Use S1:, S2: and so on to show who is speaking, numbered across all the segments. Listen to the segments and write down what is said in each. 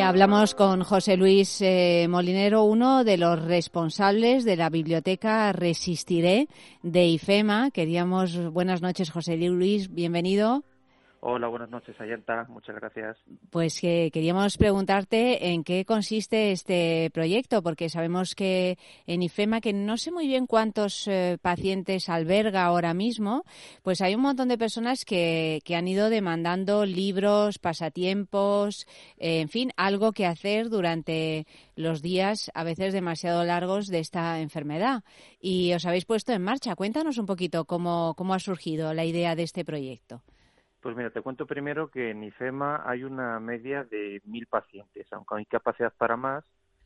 S1: Hablamos con José Luis Molinero, uno de los responsables de la biblioteca Resistiré de IFEMA. Buenas noches, José Luis, bienvenido.
S2: Hola, buenas noches, Ayanta. Muchas gracias.
S1: Pues queríamos preguntarte en qué consiste este proyecto, porque sabemos que en IFEMA, que no sé muy bien cuántos pacientes alberga ahora mismo, pues hay un montón de personas que han ido demandando libros, pasatiempos, en fin, algo que hacer durante los días a veces demasiado largos de esta enfermedad. Y os habéis puesto en marcha. Cuéntanos un poquito cómo ha surgido la idea de este proyecto.
S2: Pues mira, te cuento primero que en IFEMA hay una media de 1.000 pacientes, aunque hay capacidad para más,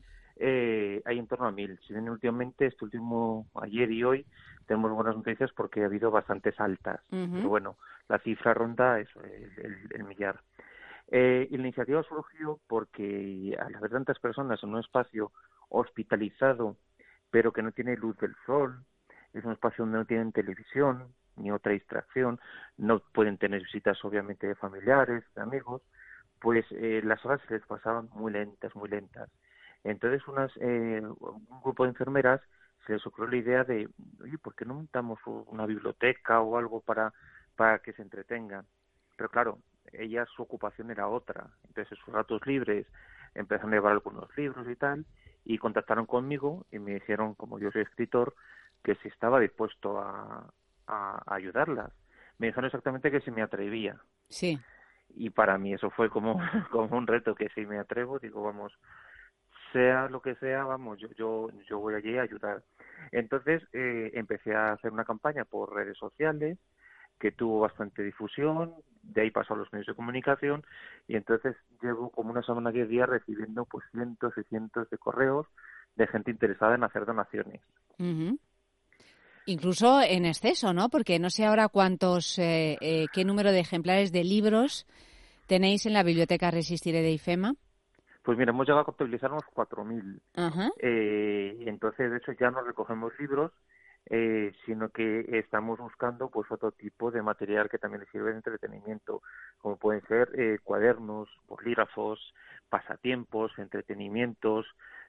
S2: hay en torno a 1.000. Si bien últimamente, ayer y hoy, tenemos buenas noticias porque ha habido bastantes altas, pero bueno, la cifra ronda eso, el millar. Y la iniciativa surgió porque al haber tantas personas en un espacio hospitalizado, pero que no tiene luz del sol, es un espacio donde no tienen televisión, ni otra distracción, no pueden tener visitas obviamente de familiares, de amigos, pues las horas se les pasaban muy lentas, muy lentas. Entonces un grupo de enfermeras se les ocurrió la idea de, oye, ¿por qué no montamos una biblioteca o algo para que se entretengan? Pero claro, su ocupación era otra, entonces en sus ratos libres empezaron a llevar algunos libros y tal, y contactaron conmigo y me dijeron, como yo soy escritor, que si estaba dispuesto a ayudarlas. Me dijeron exactamente que si me atrevía.
S1: Sí.
S2: Y para mí eso fue como un reto, que si me atrevo, digo, vamos, sea lo que sea, vamos, yo voy allí a ayudar. Entonces empecé a hacer una campaña por redes sociales que tuvo bastante difusión, de ahí pasó a los medios de comunicación, y entonces llevo como una semana, 10 días recibiendo pues cientos y cientos de correos de gente interesada en hacer donaciones.
S1: Uh-huh. Incluso en exceso, ¿no? Porque no sé ahora qué número de ejemplares de libros tenéis en la biblioteca Resistiré de IFEMA.
S2: Pues mira, hemos llegado a contabilizar unos 4.000.
S1: Uh-huh.
S2: Entonces, de hecho, ya no recogemos libros, sino que estamos buscando pues otro tipo de material que también les sirve de entretenimiento, como pueden ser cuadernos, bolígrafos, pasatiempos, entretenimientos,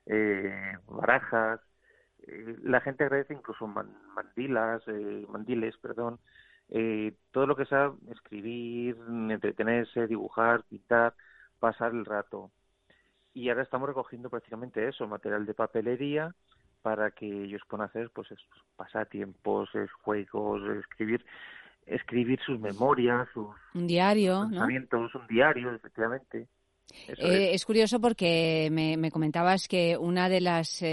S2: barajas. La gente agradece incluso mandiles, perdón, todo lo que sea escribir, entretenerse, dibujar, pintar, pasar el rato. Y ahora estamos recogiendo prácticamente eso, material de papelería, para que ellos puedan hacer pues pasatiempos, juegos, escribir sus memorias, sus
S1: un diario,
S2: pensamientos,
S1: ¿no?
S2: Un diario, efectivamente. Eso es.
S1: Es curioso porque me comentabas que una de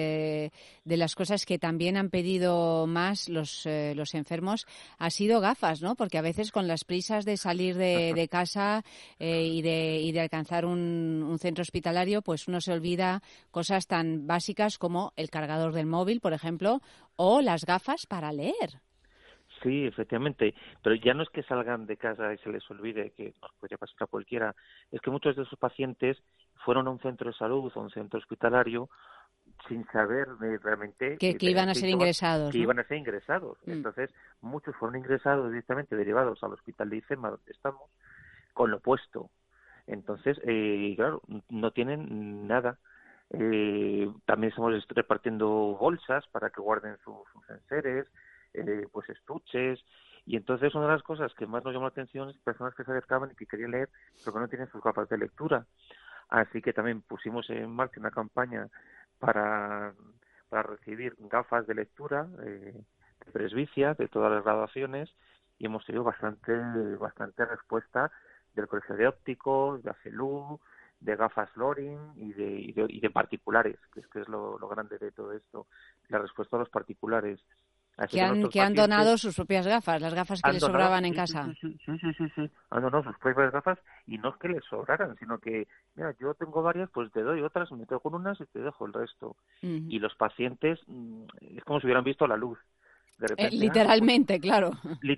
S1: las cosas que también han pedido más los enfermos ha sido gafas, ¿no? Porque a veces con las prisas de salir de casa y de alcanzar un centro hospitalario, pues uno se olvida cosas tan básicas como el cargador del móvil, por ejemplo, o las gafas para leer.
S2: Sí, efectivamente, pero ya no es que salgan de casa y se les olvide, que nos podría pasar a cualquiera, es que muchos de esos pacientes fueron a un centro de salud o a un centro hospitalario sin saber realmente
S1: Que iban a ser ingresados,
S2: que
S1: ¿no?
S2: iban a ser ingresados. Entonces, muchos fueron ingresados directamente, derivados al hospital de IFEMA, donde estamos, con lo puesto. Entonces, claro, no tienen nada. También estamos repartiendo bolsas para que guarden sus enseres, pues estuches, y entonces una de las cosas que más nos llamó la atención es personas que se acercaban y que querían leer pero que no tienen sus gafas de lectura. Así que también pusimos en marcha una campaña para recibir gafas de lectura de presbicia, de todas las graduaciones, y hemos tenido bastante respuesta del Colegio de Ópticos, de ACELU, de gafas Loring y de particulares, que es lo grande de todo esto, la respuesta a los particulares. Así
S1: Que han donado sus propias gafas, las gafas que les sobraban en casa.
S2: Sí. Han donado sus propias gafas, y no es que les sobraran, sino que, mira, yo tengo varias, pues te doy otras, me quedo con unas y te dejo el resto.
S1: Uh-huh.
S2: Y los pacientes es como si hubieran visto la luz. De repente,
S1: literalmente, claro.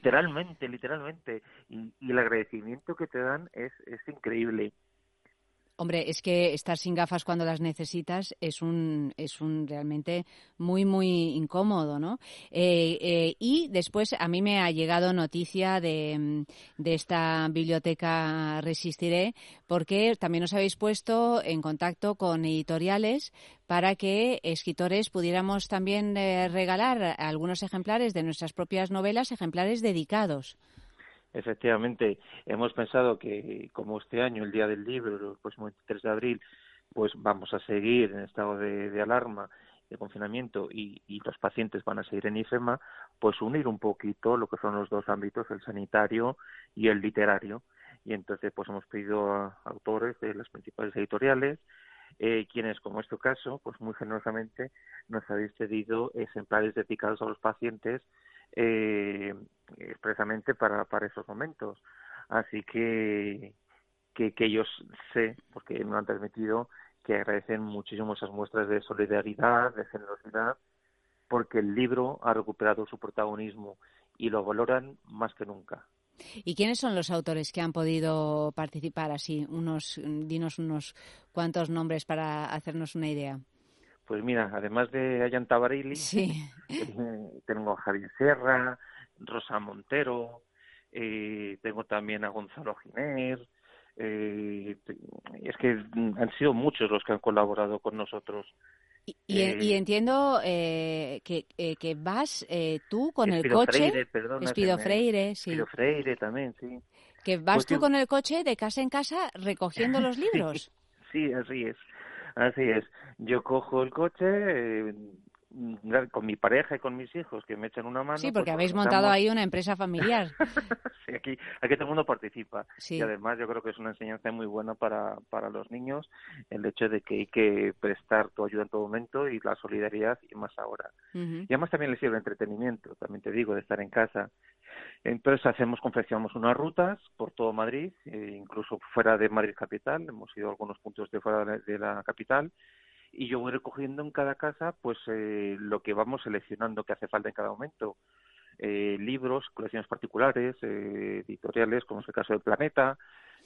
S2: Literalmente. Y el agradecimiento que te dan es increíble.
S1: Hombre, es que estar sin gafas cuando las necesitas es un realmente muy, muy incómodo, ¿no? Y después a mí me ha llegado noticia de esta biblioteca Resistiré, porque también os habéis puesto en contacto con editoriales para que escritores pudiéramos también regalar algunos ejemplares de nuestras propias novelas, ejemplares dedicados.
S2: Efectivamente, hemos pensado que como este año, el Día del Libro, el próximo 23 de abril, pues vamos a seguir en estado de alarma, de confinamiento y los pacientes van a seguir en IFEMA, pues unir un poquito lo que son los dos ámbitos, el sanitario y el literario. Y entonces pues hemos pedido a autores de las principales editoriales, quienes, como este caso, pues muy generosamente nos habéis pedido ejemplares dedicados a los pacientes expresamente para esos momentos. Así que ellos sé, porque me han transmitido, que agradecen muchísimo esas muestras de solidaridad, de generosidad, porque el libro ha recuperado su protagonismo y lo valoran más que nunca.
S1: ¿Y quiénes son los autores que han podido participar así? Dinos unos cuantos nombres para hacernos una idea.
S2: Pues mira, además de Ayanta Tabarili,
S1: Sí.
S2: tengo a Javier Serra, Rosa Montero, tengo también a Gonzalo Giner. Es que han sido muchos los que han colaborado con nosotros.
S1: Y entiendo que vas tú con el
S2: Espido
S1: coche,
S2: Freire, perdona,
S1: Espido Freire,
S2: Espido
S1: sí,
S2: Freire también, sí.
S1: que vas
S2: Pues sí,
S1: tú con el coche de casa en casa recogiendo los
S2: sí,
S1: libros.
S2: sí, así es. Así es. Yo cojo el coche con mi pareja y con mis hijos que me echan una
S1: Sí,
S2: mano,
S1: porque
S2: pues
S1: habéis montado
S2: organizamos.
S1: ahí una empresa familiar.
S2: Sí, aquí todo el mundo participa y
S1: Sí.
S2: además yo creo que es una enseñanza muy buena para los niños el hecho de que hay que prestar tu ayuda en todo momento y la solidaridad y más ahora.
S1: Ujú.
S2: Y además también les sirve entretenimiento, también te digo, de estar en casa. Entonces confeccionamos unas rutas por todo Madrid, incluso fuera de Madrid capital, hemos ido a algunos puntos de fuera de la capital y yo voy recogiendo en cada casa pues lo que vamos seleccionando que hace falta en cada momento. Libros, colecciones particulares, editoriales, como es el caso de Planeta,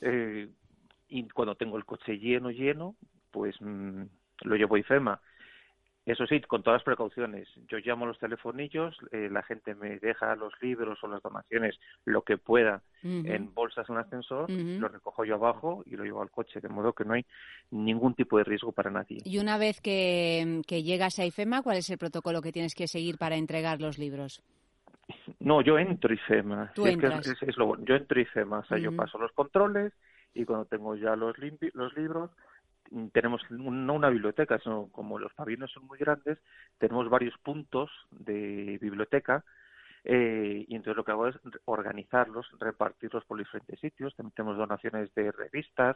S2: y cuando tengo el coche lleno, pues lo llevo a IFEMA. Eso sí, con todas las precauciones. Yo llamo a los telefonillos, la gente me deja los libros o las donaciones, lo que pueda,
S1: Ujú.
S2: en bolsas en el ascensor,
S1: Ujú.
S2: lo recojo yo abajo y lo llevo al coche, de modo que no hay ningún tipo de riesgo para nadie.
S1: Y una vez que llegas a IFEMA, ¿cuál es el protocolo que tienes que seguir para entregar los libros?
S2: No, yo entro IFEMA,
S1: Tú
S2: si es que
S1: entras.
S2: es lo bueno, yo entro IFEMA, o sea, yo
S1: Ujú.
S2: paso los controles y cuando tengo ya los libros, tenemos no una biblioteca, sino como los pabellones son muy grandes, tenemos varios puntos de biblioteca y entonces lo que hago es organizarlos, repartirlos por diferentes sitios, también tenemos donaciones de revistas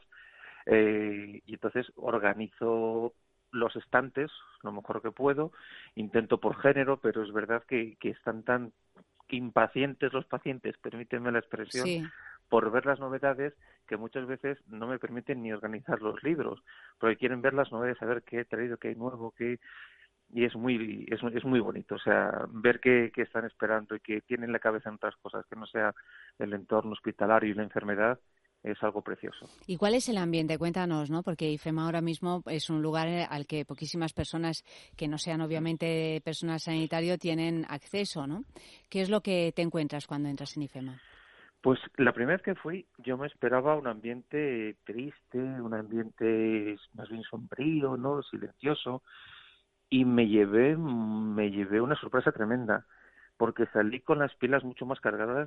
S2: y entonces organizo los estantes lo mejor que puedo, intento por género, pero es verdad que están tan impacientes los pacientes, permíteme la expresión,
S1: Sí.
S2: por ver las novedades que muchas veces no me permiten ni organizar los libros, porque quieren ver las novedades, saber qué he traído, qué hay nuevo, qué y es muy bonito, o sea, ver que están esperando y que tienen la cabeza en otras cosas, que no sea el entorno hospitalario y la enfermedad, es algo precioso.
S1: ¿Y cuál es el ambiente? Cuéntanos, ¿no? Porque IFEMA ahora mismo es un lugar al que poquísimas personas que no sean obviamente personal sanitario tienen acceso, ¿no? ¿Qué es lo que te encuentras cuando entras en IFEMA?
S2: Pues la primera vez que fui yo me esperaba un ambiente triste, un ambiente más bien sombrío, ¿no? Silencioso, y me llevé una sorpresa tremenda, porque salí con las pilas mucho más cargadas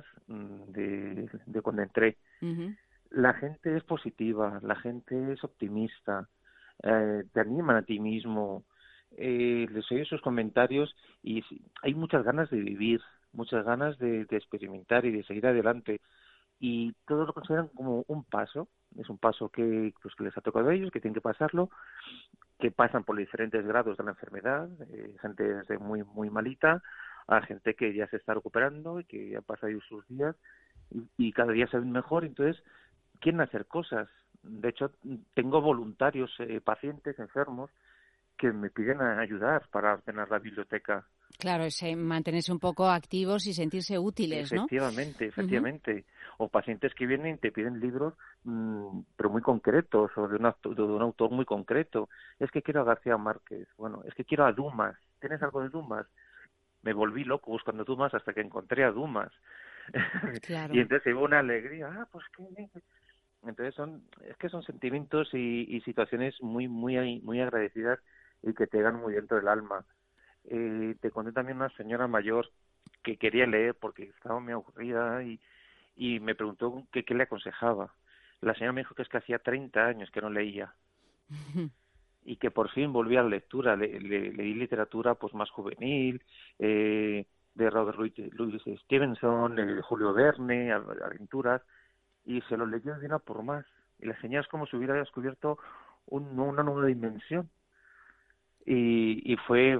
S2: de cuando entré.
S1: Ujú.
S2: La gente es positiva, la gente es optimista, te animan a ti mismo, les oye sus comentarios y hay muchas ganas de vivir, muchas ganas de experimentar y de seguir adelante y todos lo consideran como un paso, es un paso que pues que les ha tocado a ellos, que tienen que pasarlo, que pasan por diferentes grados de la enfermedad, gente desde muy malita a gente que ya se está recuperando y que ya pasa ahí sus días y cada día se ven mejor, entonces quieren hacer cosas. De hecho, tengo voluntarios, pacientes enfermos que me piden ayudar para ordenar la biblioteca.
S1: Claro, es mantenerse un poco activos y sentirse útiles, ¿no?
S2: Efectivamente. O pacientes que vienen y te piden libros, pero muy concretos, o de un autor muy concreto. Es que quiero a García Márquez, bueno, es que quiero a Dumas. ¿Tienes algo de Dumas? Me volví loco buscando Dumas hasta que encontré a Dumas. Y
S1: Claro.
S2: entonces hubo una alegría, pues qué bien. Entonces son sentimientos y situaciones muy agradecidas y que te llegan muy dentro del alma. Te conté también una señora mayor que quería leer porque estaba muy aburrida y me preguntó qué le aconsejaba. La señora me dijo que es que hacía 30 años que no leía y que por fin volvía a la lectura. Leí literatura pues más juvenil, de Robert Louis Stevenson, de Julio Verne, aventuras, y se lo leyó de una por más. Y la señora es como si hubiera descubierto una nueva dimensión. Y fue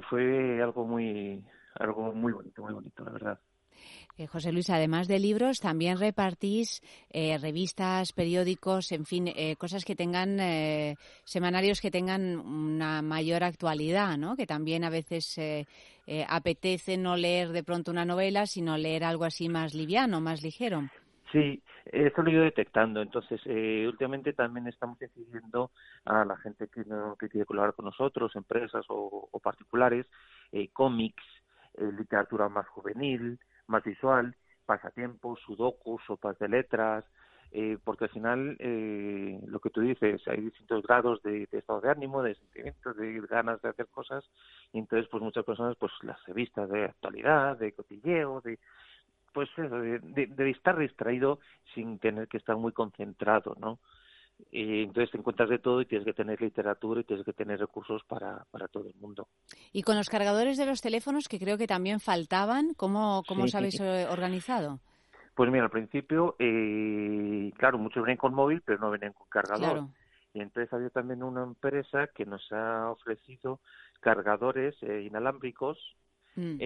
S2: algo muy bonito, la verdad.
S1: José Luis, además de libros, también repartís revistas, periódicos, en fin, cosas que tengan, semanarios que tengan una mayor actualidad, ¿no? Que también a veces apetece no leer de pronto una novela, sino leer algo así más liviano, más ligero.
S2: Sí, eso lo he ido detectando. Entonces, últimamente también estamos incidiendo a la gente que quiere colaborar con nosotros, empresas o particulares, cómics, literatura más juvenil, más visual, pasatiempos, sudokus, sopas de letras, porque al final, lo que tú dices, hay distintos grados de estado de ánimo, de sentimientos, de ganas de hacer cosas, y entonces pues muchas personas, pues las revistas de actualidad, de cotilleo, pues eso, de estar distraído sin tener que estar muy concentrado, ¿no? Entonces te encuentras de todo y tienes que tener literatura y tienes que tener recursos para todo el mundo.
S1: Y con los cargadores de los teléfonos, que creo que también faltaban, ¿cómo
S2: Sí,
S1: os habéis organizado?
S2: pues mira, al principio, claro, muchos venían con móvil, pero no venían con cargador.
S1: Claro.
S2: Y entonces había también una empresa que nos ha ofrecido cargadores inalámbricos
S1: Mm.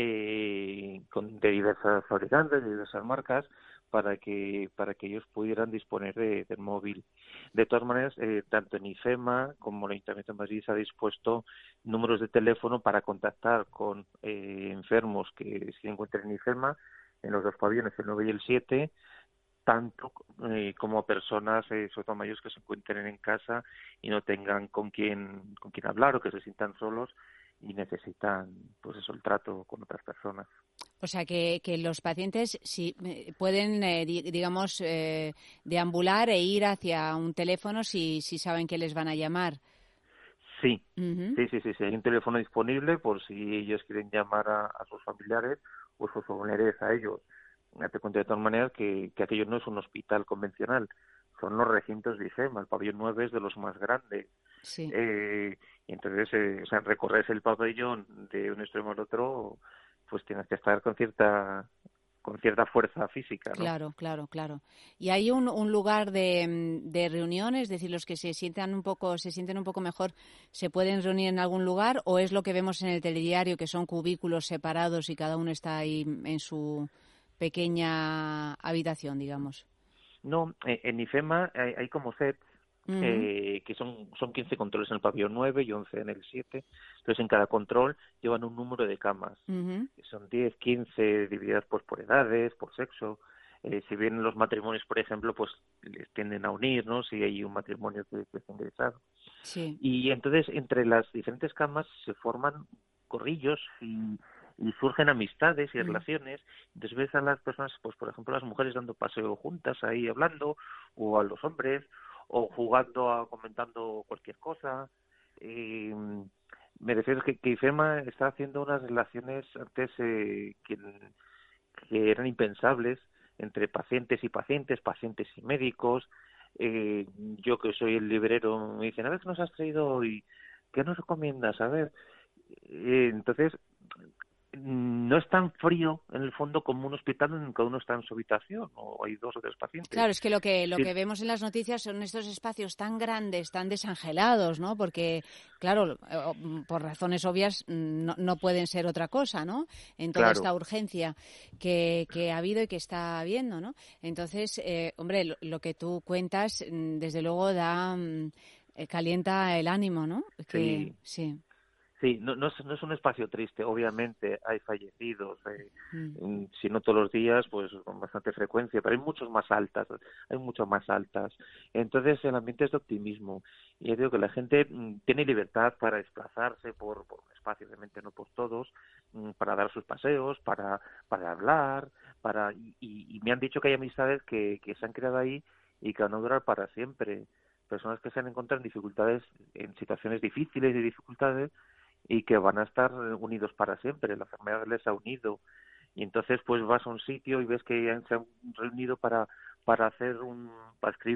S2: de diversas fabricantes, de diversas marcas, para que ellos pudieran disponer del móvil. De todas maneras, tanto en IFEMA como el Ayuntamiento de Madrid se ha dispuesto números de teléfono para contactar con enfermos que se encuentren en IFEMA, en los dos pabellones, el 9 y el 7, tanto como personas, sobre todo mayores, que se encuentren en casa y no tengan con quién hablar o que se sientan solos y necesitan, pues eso, el trato con otras personas.
S1: O sea, que los pacientes sí, pueden, digamos, deambular e ir hacia un teléfono si saben que les van a llamar.
S2: Sí,
S1: Ujú.
S2: sí. Hay un teléfono disponible por si ellos quieren llamar a sus familiares o sus familiares a ellos. Date cuenta de todas maneras que aquello no es un hospital convencional, son los recintos de IFEMA. El pabellón 9 es de los más grandes.
S1: Sí.
S2: Y entonces, o sea, recorrer el pabellón de un extremo al otro, pues tienes que estar con cierta fuerza física, ¿no?
S1: Claro. ¿Y hay un lugar de reunión? Es decir, los que se sienten un poco mejor, ¿se pueden reunir en algún lugar? ¿O es lo que vemos en el telediario, que son cubículos separados y cada uno está ahí en su pequeña habitación, digamos?
S2: No, en IFEMA hay como sets,
S1: Ujú,
S2: que son 15 controles en el pabellón 9 y 11 en el 7. Entonces, en cada control llevan un número de camas.
S1: ujú.
S2: Son 10, 15, divididas pues por edades, por sexo. Si bien los matrimonios, por ejemplo, pues les tienden a unir, ¿no? Si hay un matrimonio que está ingresado.
S1: Sí.
S2: Y entonces, entre las diferentes camas se forman corrillos y surgen amistades y
S1: Mm.
S2: relaciones. Entonces ves a las personas, pues por ejemplo, las mujeres dando paseo juntas ahí hablando, o a los hombres, o jugando, comentando cualquier cosa. Eh, Me refiero que IFEMA está haciendo unas relaciones antes que eran impensables entre pacientes y pacientes, pacientes y médicos. Yo que soy el librero me dicen, a ver, ¿qué nos has traído hoy? ¿Qué nos recomiendas? A ver, entonces no es tan frío en el fondo como un hospital en el que cada uno está en su habitación o hay dos o tres pacientes.
S1: Claro, es que lo
S2: Sí,
S1: que vemos en las noticias son estos espacios tan grandes, tan desangelados, ¿no? Porque, claro, por razones obvias no pueden ser otra cosa, ¿no? En toda
S2: claro,
S1: esta urgencia que ha habido y que está habiendo, ¿no? Entonces, hombre, lo que tú cuentas, desde luego calienta el ánimo, ¿no? Que
S2: sí.
S1: sí.
S2: Sí, no es un espacio triste, obviamente hay fallecidos,
S1: Mm.
S2: si no todos los días, pues con bastante frecuencia, pero hay mucho más altas. Entonces el ambiente es de optimismo y yo digo que la gente tiene libertad para desplazarse por un espacio, obviamente no por todos, para dar sus paseos, para hablar, y me han dicho que hay amistades que se han creado ahí y que van a durar para siempre. Personas que se han encontrado en dificultades, en situaciones difíciles y dificultades, y que van a estar unidos para siempre. La enfermedad les ha unido y entonces pues vas a un sitio y ves que se han reunido para hacer para escribir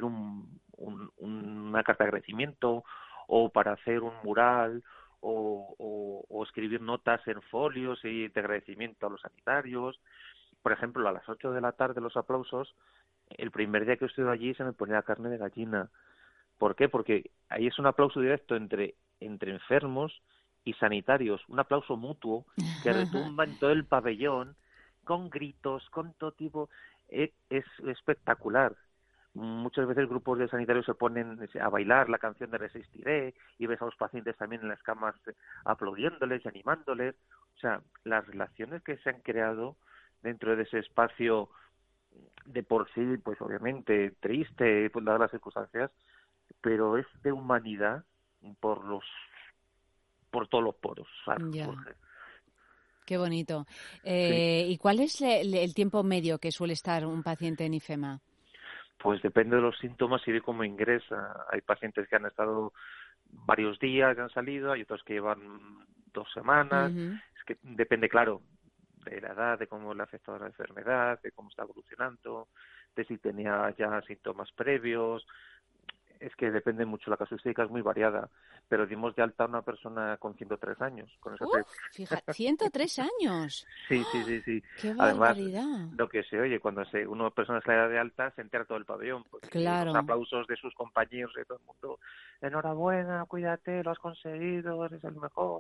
S2: una carta de agradecimiento o para hacer un mural o escribir notas en folios y de agradecimiento a los sanitarios. Por ejemplo, a las 8 de la tarde los aplausos, el primer día que estuve allí se me ponía carne de gallina. ¿Por qué? Porque ahí es un aplauso directo entre enfermos y sanitarios, un aplauso mutuo que retumba en todo el pabellón, con gritos, con todo tipo. Es espectacular. Muchas veces grupos de sanitarios se ponen a bailar la canción de Resistiré y ves a los pacientes también en las camas aplaudiéndoles y animándoles. O sea, las relaciones que se han creado dentro de ese espacio de por sí, pues obviamente triste, pues dadas las circunstancias, pero es de humanidad por por todos los poros,
S1: Ya.
S2: surge.
S1: Qué bonito.
S2: Sí,
S1: ¿Y cuál es el tiempo medio que suele estar un paciente en IFEMA?
S2: pues depende de los síntomas y de cómo ingresa. Hay pacientes que han estado varios días, que han salido, hay otros que llevan 2 semanas.
S1: Ujú.
S2: Es que depende, claro, de la edad, de cómo le ha afectado la enfermedad, de cómo está evolucionando, de si tenía ya síntomas previos. Es que depende mucho, la casuística es muy variada, pero dimos de alta a una persona con 103 años, con eso te...
S1: Fíjate, 103 años.
S2: Sí, sí, sí, sí.
S1: ¡Qué
S2: Además,
S1: barbaridad!
S2: lo que se oye cuando una persona se le da de alta, se entera todo el pabellón, porque los
S1: Claro.
S2: aplausos de sus compañeros y de todo el mundo, enhorabuena, cuídate, lo has conseguido, eres el mejor.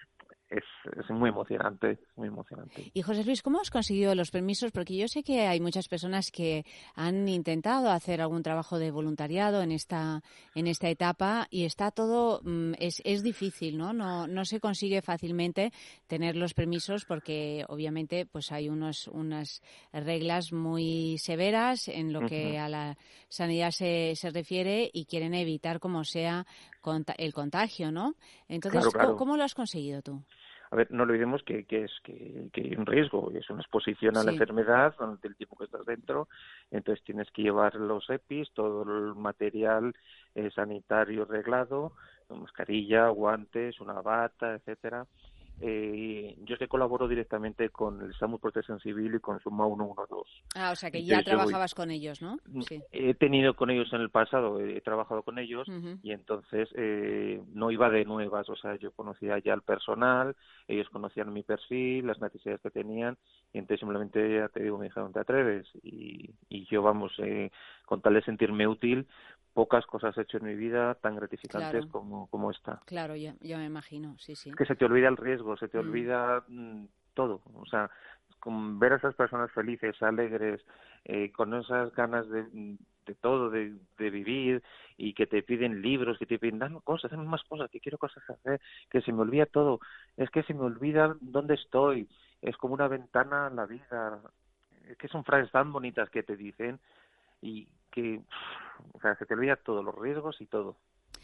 S2: Es muy emocionante, es muy emocionante.
S1: Y José Luis, ¿cómo has conseguido los permisos? Porque yo sé que hay muchas personas que han intentado hacer algún trabajo de voluntariado en esta etapa y está todo, es difícil, ¿no? No se consigue fácilmente tener los permisos porque obviamente pues hay unas reglas muy severas en lo
S2: Ujú.
S1: que a la sanidad se refiere y quieren evitar como sea el contagio, ¿no?
S2: Claro,
S1: Entonces,
S2: claro.
S1: ¿cómo lo has conseguido tú?
S2: A ver, no olvidemos que hay un riesgo, es una exposición a la
S1: Sí.
S2: enfermedad durante el tiempo que estás dentro, entonces tienes que llevar los EPIs, todo el material sanitario reglado, mascarilla, guantes, una bata, etcétera. Yo es que colaboro directamente con el SAMU Protección Civil y con Suma 112.
S1: Ah, o sea que ya
S2: Entonces yo voy,
S1: trabajabas con ellos, ¿no? Sí.
S2: he tenido con ellos en el pasado, he trabajado con ellos
S1: Ujú.
S2: y entonces no iba de nuevas, o sea, yo conocía ya el personal, ellos conocían mi perfil, las necesidades que tenían y entonces simplemente, ya te digo, me dijeron, ¿te atreves? Y yo, vamos, con tal de sentirme útil, pocas cosas he hecho en mi vida tan gratificantes
S1: Claro,
S2: como esta.
S1: claro, yo me imagino, sí,
S2: Es
S1: sí.
S2: que se te olvida el riesgo, se te
S1: Mm.
S2: olvida todo. O sea, con ver a esas personas felices, alegres, con esas ganas de todo, de vivir y que te piden libros, que te piden, dame más cosas, que quiero cosas hacer, que se me olvida todo. Es que se me olvida dónde estoy. Es como una ventana a la vida. Es que son frases tan bonitas que te dicen y que, o sea, se te olvida todo, los riesgos y todo.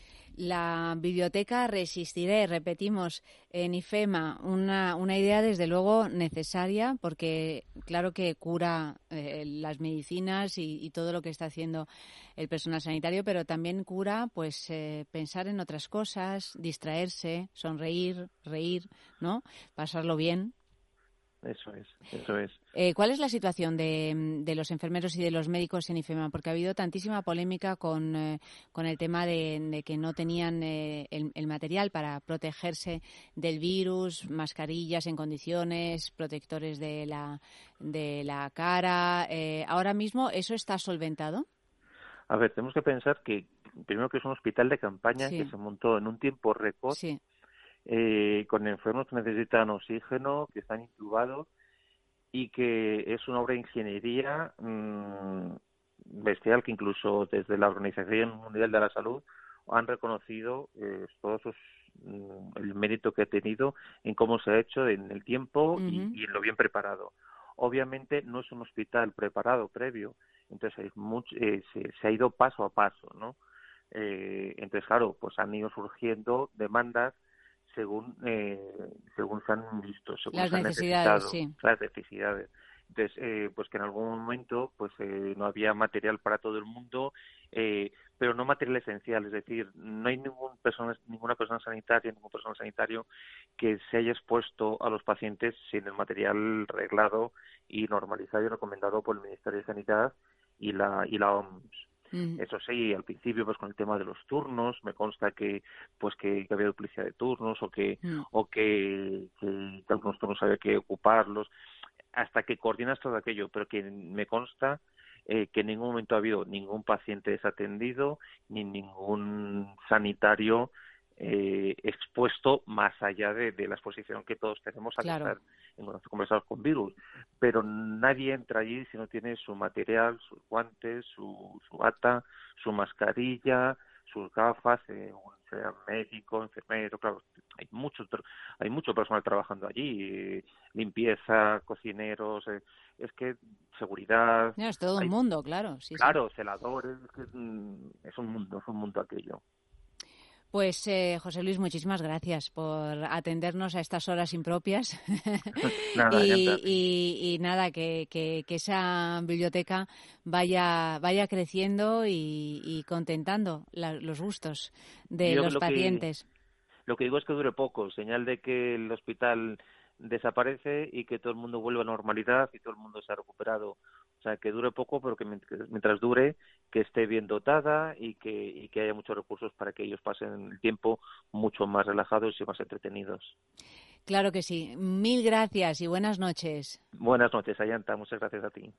S1: La biblioteca Resistiré, repetimos, en IFEMA, una idea desde luego necesaria porque claro que cura las medicinas y todo lo que está haciendo el personal sanitario, pero también cura pues pensar en otras cosas, distraerse, sonreír, reír, ¿no? Pasarlo bien.
S2: Eso es, eso es.
S1: ¿Cuál es la situación de los enfermeros y de los médicos en IFEMA? Porque ha habido tantísima polémica con el tema de que no tenían el material para protegerse del virus, mascarillas en condiciones, protectores de la cara. ¿Ahora mismo eso está solventado?
S2: A ver, tenemos que pensar que primero que es un hospital de campaña que
S1: Sí,
S2: se montó en un tiempo récord,
S1: sí,
S2: con enfermos que necesitan oxígeno, que están intubados y que es una obra de ingeniería bestial que incluso desde la Organización Mundial de la Salud han reconocido todos sus el mérito que ha tenido en cómo se ha hecho en el tiempo
S1: Ujú.
S2: y en lo bien preparado. Obviamente no es un hospital preparado previo, entonces se ha ido paso a paso, ¿no? Entonces, claro, pues han ido surgiendo demandas según se han visto, según
S1: Las
S2: se han
S1: necesidades,
S2: necesitado
S1: sí.
S2: las necesidades. Entonces, pues que en algún momento pues no había material para todo el mundo, pero no material esencial, es decir, no hay ninguna persona sanitaria, ningún personal sanitario que se haya expuesto a los pacientes sin el material reglado y normalizado y recomendado por el Ministerio de Sanidad y la OMS.
S1: Ujú.
S2: Eso sí, al principio, pues con el tema de los turnos, me consta que había duplicidad de turnos
S1: Mm.
S2: que algunos turnos había que ocuparlos, hasta que coordinas todo aquello, pero que me consta que en ningún momento ha habido ningún paciente desatendido ni ningún sanitario expuesto más allá de la exposición que todos tenemos al
S1: Claro.
S2: estar en conversados con virus. Pero nadie entra allí si no tiene su material, sus guantes, su bata, su mascarilla, sus gafas, sea médico, enfermero, claro, hay mucho personal trabajando allí, limpieza, cocineros, es que seguridad,
S1: No, es todo un
S2: hay,
S1: mundo, claro, sí, sí.
S2: claro, celadores, es un mundo aquello.
S1: Pues José Luis, muchísimas gracias por atendernos a estas horas impropias
S2: Nada, Yanta, a ti.
S1: y nada, que esa biblioteca vaya creciendo y contentando los gustos de
S2: Yo
S1: los pacientes.
S2: lo que digo es que dure poco, señal de que el hospital desaparece y que todo el mundo vuelve a normalidad y todo el mundo se ha recuperado. O sea, que dure poco, pero que mientras dure, que esté bien dotada y que haya muchos recursos para que ellos pasen el tiempo mucho más relajados y más entretenidos.
S1: Claro que sí. Mil gracias y buenas noches.
S2: Buenas noches, Ayanta. Muchas gracias a ti.